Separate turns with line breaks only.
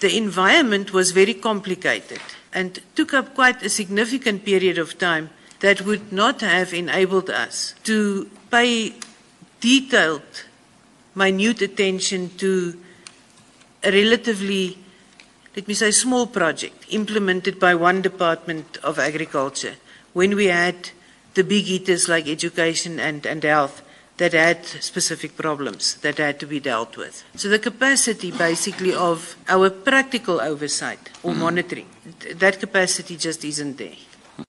The environment was very complicated and took up quite a significant period of time that would not have enabled us to pay detailed, minute attention to a relatively, let me say, small project implemented by one Department of Agriculture when we had the big hitters like education and health that had specific problems that had to be dealt with. So the capacity basically of our practical oversight or monitoring, that capacity just isn't there.